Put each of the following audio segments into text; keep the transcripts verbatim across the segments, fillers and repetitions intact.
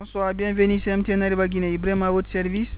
Bonsoir, bienvenue, c'est M T N Arriba Guinée. Ibrahim à votre service.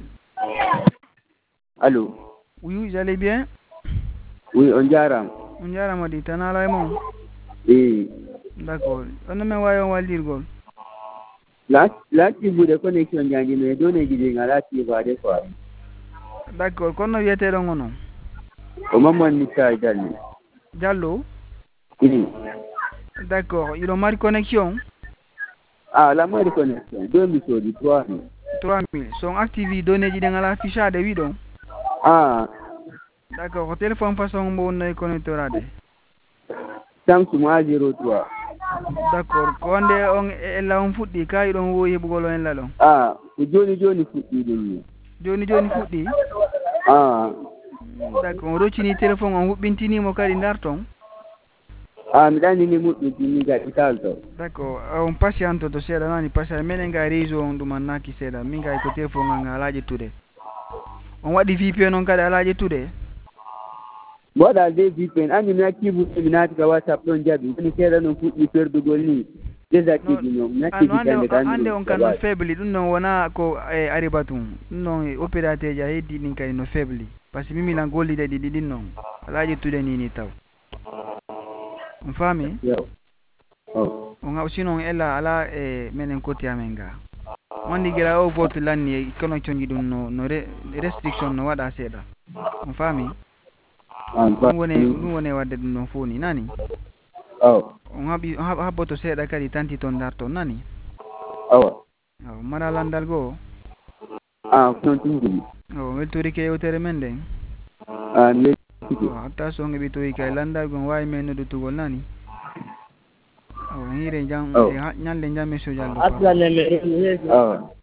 Allô? Oui, vous allez bien? Oui, on dirait. On dirait, m'a dit, t'en as là, mon? Oui. D'accord. On ne me voit, on va dire, gol. Là, là, tu voulais connexion, il y a une données qui viennent là, tu vas des fois. D'accord, qu'on a vu tes langues, non? Au moment où tu as d'aller. Diallo? Oui. D'accord, il a marqué connexion? Ah, la moindre connexion, deux mille, trois mille. trois mille. Son activé données qui dans la fiche de vidéo. Ah. D'accord, au téléphone façon bon on est connecté là. Samsung A zéro trois. D'accord, quand on est là on fout des cas, on voit bugolo en là. Ah, Johnny Johnny fout des Johnny Johnny fout des. Ah. D'accord, on retient le téléphone, on bintini mo kali ndarton. Ah, mais là, ni mo ni ga italto. D'accord, on patiente to seda nani passa menenga réseau on dumanna ki seda minga ko téléphone nga alaje tude. On wadi V P N on kada alaje tude. Boda de V P N ani na kibu minati ka WhatsApp don jabi ni kera no fuɗɗi perdugo ni désactive ñom ñatti di ande tan ande on kan no faible dum non wona ko e aribatum non opérateur ja heddi nin kay no faible parce que mimi la golli de di din non alaje tude ni ni taw on fami oh on ha sinon ella ala e menen côté amenga wandi gira o vote lanni connection ji dum no no restriction no wada seda on fami ɗum woni ɗum woni wadde ɗum ɗon fof ni nani oh on haɓi haɓɓoto seeɗa kadi tanti toon darto nani awa aw mbaɗa landal goo ah non tingini o weltorike yewtere men nden ah ne hatta so ngeɓi toyi kay landal gon wawi men noddutugol nani o hiire jam e ñalde jamme so jallo awa